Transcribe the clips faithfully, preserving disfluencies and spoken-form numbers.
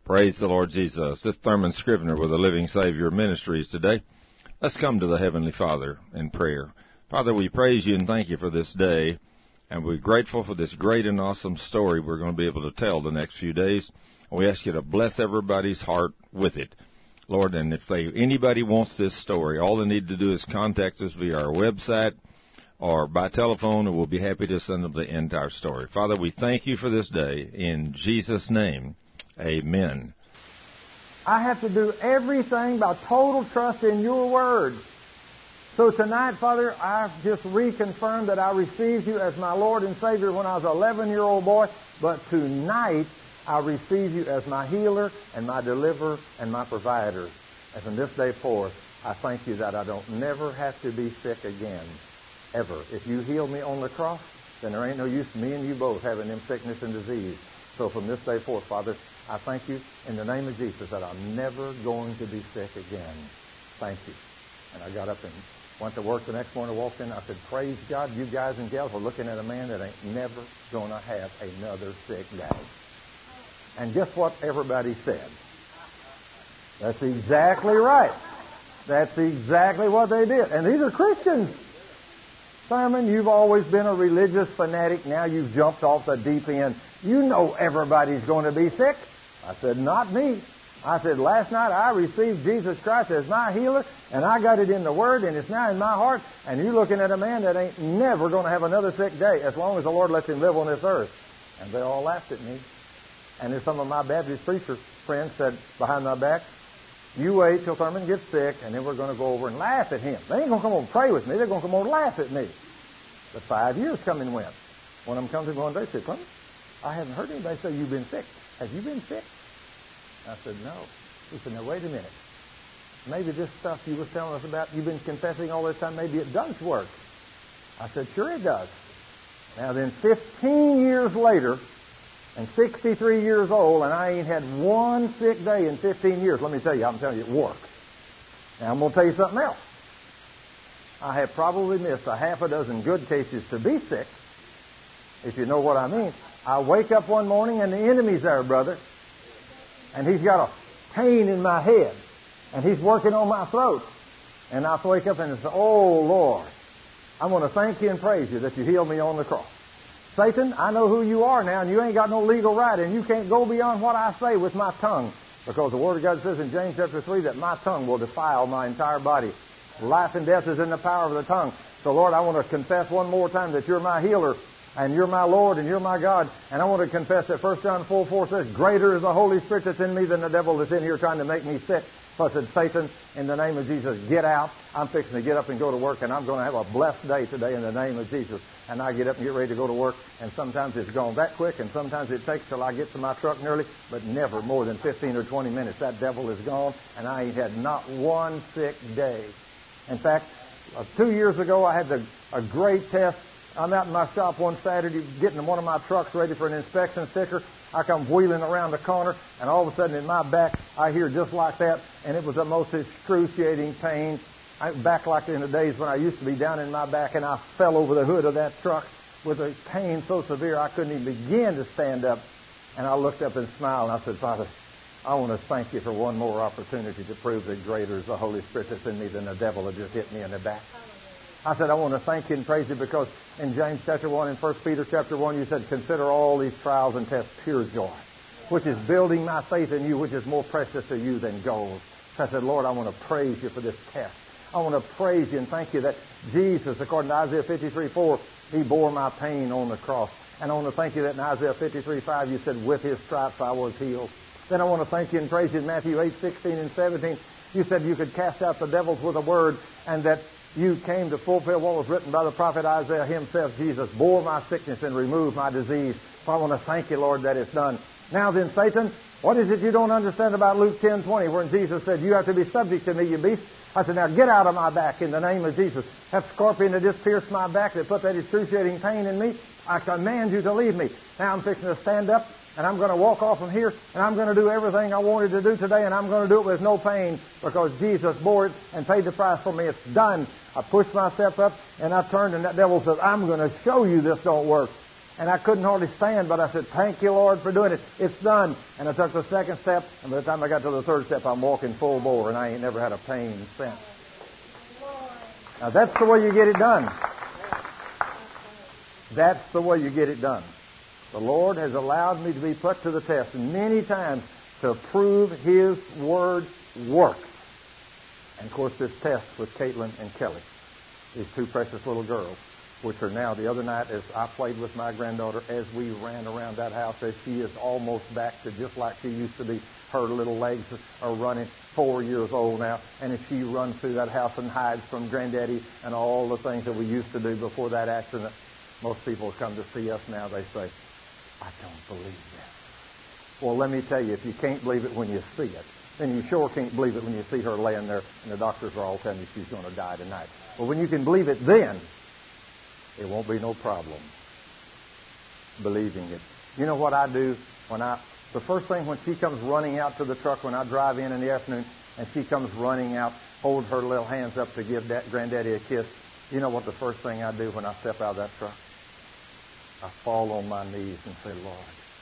Praise the Lord Jesus. This is Thurman Scrivener with the Living Savior Ministries today. Let's come to the Heavenly Father in prayer. Father, we praise you and thank you for this day, and we're grateful for this great and awesome story we're going to be able to tell the next few days. And we ask you to bless everybody's heart with it. Lord, and if they, anybody wants this story, all they need to do is contact us via our website or by telephone, and we'll be happy to send them the entire story. Father, we thank you for this day. In Jesus' name, amen. I have to do everything by total trust in your word. So tonight, Father, I've just reconfirmed that I received you as my Lord and Savior when I was an eleven-year-old boy. But tonight, I receive you as my healer and my deliverer and my provider. And from this day forth, I thank you that I don't never have to be sick again, ever. If you heal me on the cross, then there ain't no use me and you both having them sickness and disease. So from this day forth, Father, I thank you in the name of Jesus that I'm never going to be sick again. Thank you. And I got up and went to work the next morning, walked in. I said, praise God, you guys and gals are looking at a man that ain't never going to have another sick day. And guess what everybody said? That's exactly right. That's exactly what they did. And these are Christians. Simon, you've always been a religious fanatic. Now you've jumped off the deep end. You know everybody's going to be sick. I said, not me. I said, last night I received Jesus Christ as my healer, and I got it in the Word, and it's now in my heart, and you're looking at a man that ain't never going to have another sick day as long as the Lord lets him live on this earth. And they all laughed at me. And then some of my Baptist preacher friends said behind my back, you wait till Thurman gets sick, and then we're going to go over and laugh at him. They ain't going to come over and pray with me. They're going to come over and laugh at me. But five years come and went. One of them comes in one day and said, Thurman, I haven't heard anybody say you've been sick. Have you been sick? I said, no. He said, now wait a minute. Maybe this stuff you was telling us about, you've been confessing all this time, maybe it does work. I said, sure it does. Now then, fifteen years later, and sixty-three years old, and I ain't had one sick day in fifteen years. Let me tell you, I'm telling you, it works. Now I'm going to tell you something else. I have probably missed a half a dozen good cases to be sick, if you know what I mean. I wake up one morning and the enemy's there, brother. And he's got a pain in my head. And he's working on my throat. And I wake up and say, oh, Lord, I want to thank you and praise you that you healed me on the cross. Satan, I know who you are now, and you ain't got no legal right, and you can't go beyond what I say with my tongue. Because the Word of God says in James chapter three that my tongue will defile my entire body. Life and death is in the power of the tongue. So, Lord, I want to confess one more time that you're my healer, and you're my Lord, and you're my God. And I want to confess that First John four four says, greater is the Holy Spirit that's in me than the devil that's in here trying to make me sick. So I said, Satan, in the name of Jesus, get out. I'm fixing to get up and go to work, and I'm going to have a blessed day today in the name of Jesus. And I get up and get ready to go to work, and sometimes it's gone that quick, and sometimes it takes till I get to my truck nearly, but never more than fifteen or twenty minutes. That devil is gone, and I ain't had not one sick day. In fact, uh, two years ago, I had a, a great test. I'm out in my shop one Saturday getting one of my trucks ready for an inspection sticker. I come wheeling around the corner, and all of a sudden in my back, I hear just like that, and it was the most excruciating pain. I, back like in the days when I used to be down in my back, and I fell over the hood of that truck with a pain so severe I couldn't even begin to stand up. And I looked up and smiled, and I said, Father, I want to thank you for one more opportunity to prove that greater is the Holy Spirit that's in me than the devil that just hit me in the back. I said, I want to thank you and praise you because in James chapter one and First Peter chapter one, you said, consider all these trials and tests pure joy, which is building my faith in you, which is more precious to you than gold. So I said, Lord, I want to praise you for this test. I want to praise you and thank you that Jesus, according to Isaiah fifty-three four, he bore my pain on the cross. And I want to thank you that in Isaiah fifty-three five, you said, with his stripes I was healed. Then I want to thank you and praise you in Matthew eight sixteen and seventeen. You said you could cast out the devils with a word, and that you came to fulfill what was written by the prophet Isaiah himself. Jesus bore my sickness and removed my disease. So I want to thank you, Lord, that it's done. Now then, Satan, what is it you don't understand about Luke ten twenty, where Jesus said, you have to be subject to me, you beast? I said, now get out of my back in the name of Jesus. That scorpion that just pierced my back, that put that excruciating pain in me, I command you to leave me. Now I'm fixing to stand up, and I'm going to walk off from here, and I'm going to do everything I wanted to do today, and I'm going to do it with no pain because Jesus bore it and paid the price for me. It's done. I pushed myself up, and I turned, and that devil said, I'm going to show you this don't work. And I couldn't hardly stand, but I said, thank you, Lord, for doing it. It's done. And I took the second step, and by the time I got to the third step, I'm walking full bore, and I ain't never had a pain since. Now, that's the way you get it done. That's the way you get it done. The Lord has allowed me to be put to the test many times to prove His Word works. And, of course, this test with Caitlin and Kelly, these two precious little girls, which are now, the other night, as I played with my granddaughter, as we ran around that house, as she is almost back to just like she used to be. Her little legs are running, four years old now, and as she runs through that house and hides from Granddaddy and all the things that we used to do before that accident, most people come to see us now, they say, I don't believe that. Well, let me tell you, if you can't believe it when you see it, then you sure can't believe it when you see her laying there and the doctors are all telling you she's going to die tonight. But when you can believe it then, it won't be no problem believing it. You know what I do when I, the first thing when she comes running out to the truck when I drive in in the afternoon and she comes running out, holds her little hands up to give that Granddaddy a kiss, you know what the first thing I do when I step out of that truck? I fall on my knees and say, Lord,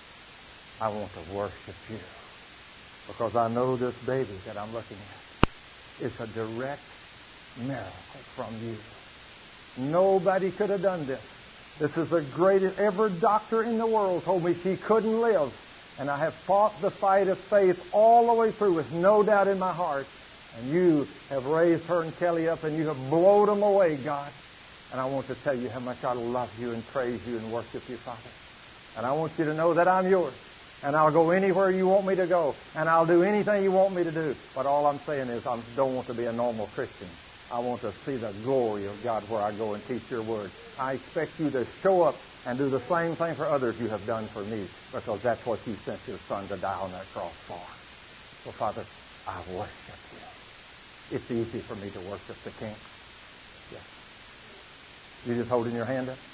I want to worship you. Because I know this baby that I'm looking at is a direct miracle from you. Nobody could have done this. This is the greatest. Every doctor in the world told me she couldn't live. And I have fought the fight of faith all the way through with no doubt in my heart. And you have raised her and Kelly up and you have blown them away, God. And I want to tell you how much I love you and praise you and worship you, Father. And I want you to know that I'm yours. And I'll go anywhere you want me to go. And I'll do anything you want me to do. But all I'm saying is I don't want to be a normal Christian. I want to see the glory of God where I go and teach your word. I expect you to show up and do the same thing for others you have done for me. Because that's what you sent your Son to die on that cross for. So, Father, I worship you. It's easy for me to worship the King. Yes. You just holding your hand up?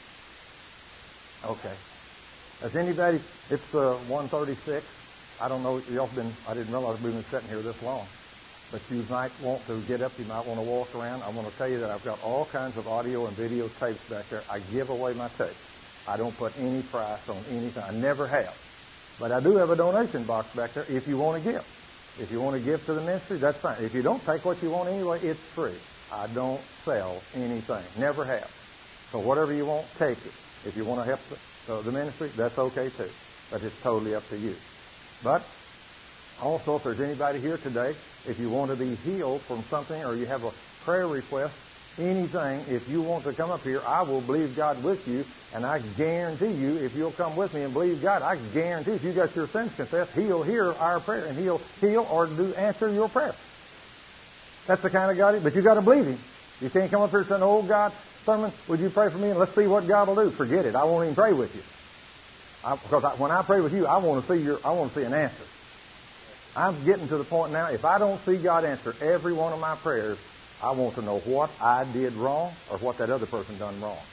Okay. Has anybody, it's uh, one thirty-six. I don't know, y'all been, I didn't realize we've been sitting here this long. But you might want to get up, you might want to walk around. I want to tell you that I've got all kinds of audio and video tapes back there. I give away my tapes. I don't put any price on anything. I never have. But I do have a donation box back there if you want to give. If you want to give to the ministry, that's fine. If you don't take what you want anyway, it's free. I don't sell anything. Never have. So whatever you want, take it. If you want to help the, uh, the ministry, that's okay too. But it's totally up to you. But also, if there's anybody here today, if you want to be healed from something or you have a prayer request, anything, if you want to come up here, I will believe God with you. And I guarantee you, if you'll come with me and believe God, I guarantee if you got your sins confessed, He'll hear our prayer and He'll heal or do answer your prayer. That's the kind of God. But you got to believe Him. You can't come up here saying, "Oh God, sermon, would you pray for me and let's see what God will do?" Forget it. I won't even pray with you. I, because I, when I pray with you, I want to see your. I want to see an answer. I'm getting to the point now. If I don't see God answer every one of my prayers, I want to know what I did wrong or what that other person done wrong.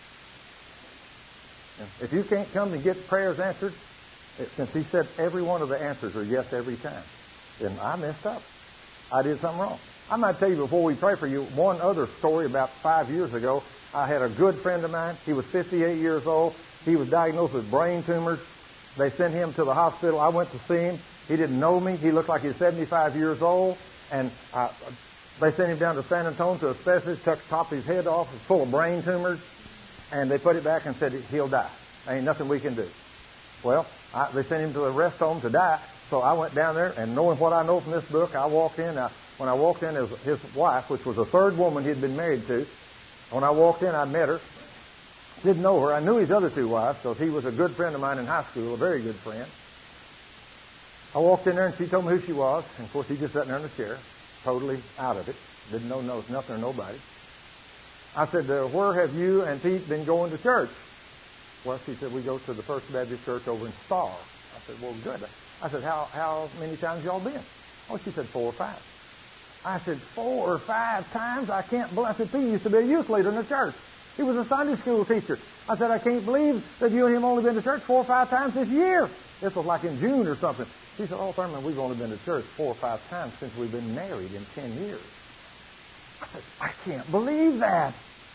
If you can't come and get prayers answered, since He said every one of the answers are yes every time, then I messed up. I did something wrong. I might tell you before we pray for you one other story. About five years ago, I had a good friend of mine. He was fifty-eight years old. He was diagnosed with brain tumors. They sent him to the hospital. I went to see him. He didn't know me. He looked like he was seventy-five years old. And I, they sent him down to San Antonio to a specialist, took the top of his head off. It was full of brain tumors. And they put it back and said he'll die. There ain't nothing we can do. Well, I, they sent him to a rest home to die. So I went down there, and knowing what I know from this book, I walked in. I, when I walked in, his, his wife, which was the third woman he'd been married to, when I walked in, I met her. Didn't know her. I knew his other two wives because he was a good friend of mine in high school, a very good friend. I walked in there, and she told me who she was. And, of course, he just sat there in the chair, totally out of it. Didn't know no, nothing or nobody. I said, uh, where have you and Pete been going to church? Well, she said, we go to the First Baptist Church over in Star. I said, well, good. I said, how how many times y'all been? Oh, she said, four or five. I said, four or five times? I can't believe. I said, Pete used to be a youth leader in the church. He was a Sunday school teacher. I said, I can't believe that you and him only been to church four or five times this year. This was like in June or something. She said, oh, Thurman, we've only been to church four or five times since we've been married in ten years. I said, I can't believe that.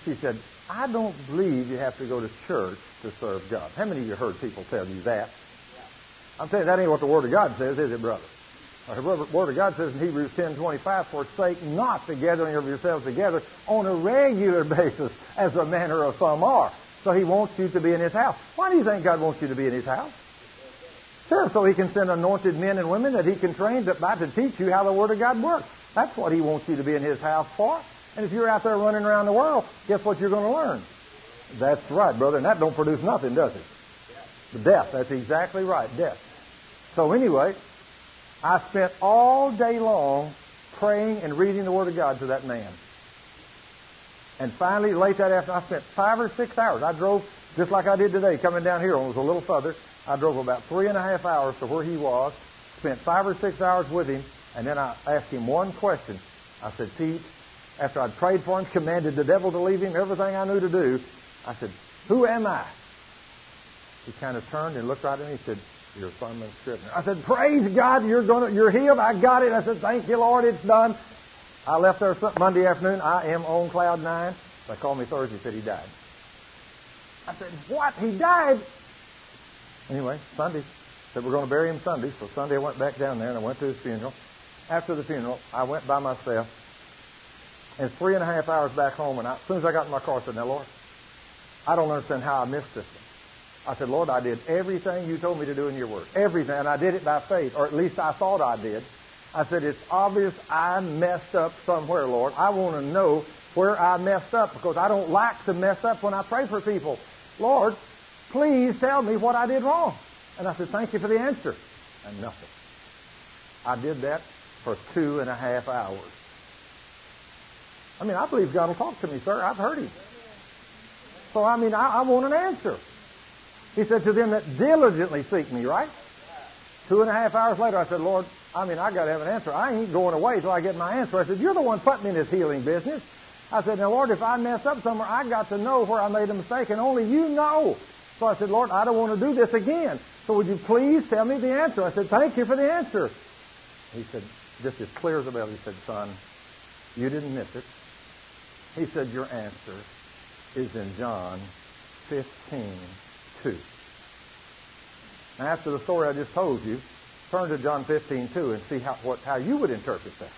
She said, I don't believe you have to go to church to serve God. How many of you heard people tell you that? I'm telling you, that ain't what the Word of God says, is it, brother? The Word of God says in Hebrews ten twenty-five, forsake not the gathering of yourselves together on a regular basis, as the manner of some are. So He wants you to be in His house. Why do you think God wants you to be in His house? Sure, so He can send anointed men and women that He can train to, to teach you how the Word of God works. That's what He wants you to be in His house for. And if you're out there running around the world, guess what you're going to learn? That's right, brother, and that don't produce nothing, does it? Death, that's exactly right, death. So anyway, I spent all day long praying and reading the Word of God to that man. And finally, late that afternoon, I spent five or six hours. I drove, just like I did today, coming down here, and it was a little further. I drove about three and a half hours to where he was, spent five or six hours with him, and then I asked him one question. I said, Pete, after I'd prayed for him, commanded the devil to leave him, everything I knew to do, I said, who am I? He kind of turned and looked right at me and he said, you're Thurman Scrivener. I said, praise God, you're gonna, you're healed. I got it. I said, thank you, Lord, it's done. I left there Monday afternoon. I am on cloud nine. They called me Thursday, said he died. I said, what? He died? Anyway, Sunday, said we're going to bury him Sunday. So Sunday I went back down there and I went to his funeral. After the funeral, I went by myself. And three and a half hours back home, and I, as soon as I got in my car, I said, now, Lord, I don't understand how I missed this one. I said, Lord, I did everything you told me to do in your word. Everything. And I did it by faith, or at least I thought I did. I said, it's obvious I messed up somewhere, Lord. I want to know where I messed up because I don't like to mess up when I pray for people. Lord, please tell me what I did wrong. And I said, thank you for the answer. And nothing. I did that for two and a half hours. I mean, I believe God will talk to me, sir. I've heard Him. So, I mean, I, I want an answer. He said, to them that diligently seek me, right? Two and a half hours later, I said, Lord, I mean, I got to have an answer. I ain't going away till I get my answer. I said, you're the one putting me in this healing business. I said, now, Lord, if I mess up somewhere, I got to know where I made a mistake, and only you know. So I said, Lord, I don't want to do this again. So would you please tell me the answer? I said, thank you for the answer. He said, just as clear as a bell, he said, son, you didn't miss it. He said, your answer is in John fifteen two. Now, after the story I just told you, turn to John fifteen two and see how, what, how you would interpret that.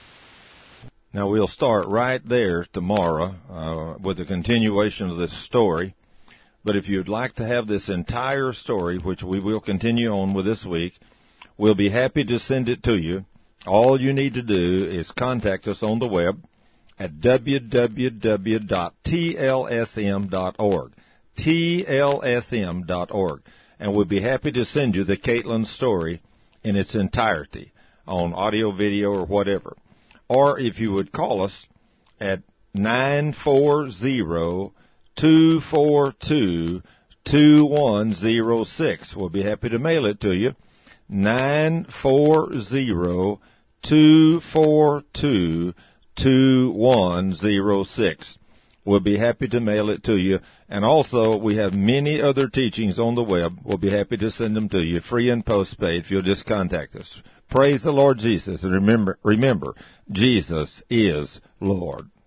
Now, we'll start right there tomorrow uh, with the continuation of this story. But if you'd like to have this entire story, which we will continue on with this week, we'll be happy to send it to you. All you need to do is contact us on the web at w w w dot t l s m dot org, t l s m dot org, and we'll be happy to send you the Caitlin story in its entirety on audio, video, or whatever. Or if you would call us at nine four zero, two four two, two one zero six. We'll be happy to mail it to you. nine four zero, two four two, two one zero six. We'll be happy to mail it to you. And also, we have many other teachings on the web. We'll be happy to send them to you, free and postpaid, if you'll just contact us. Praise the Lord Jesus. And remember, remember, Jesus is Lord.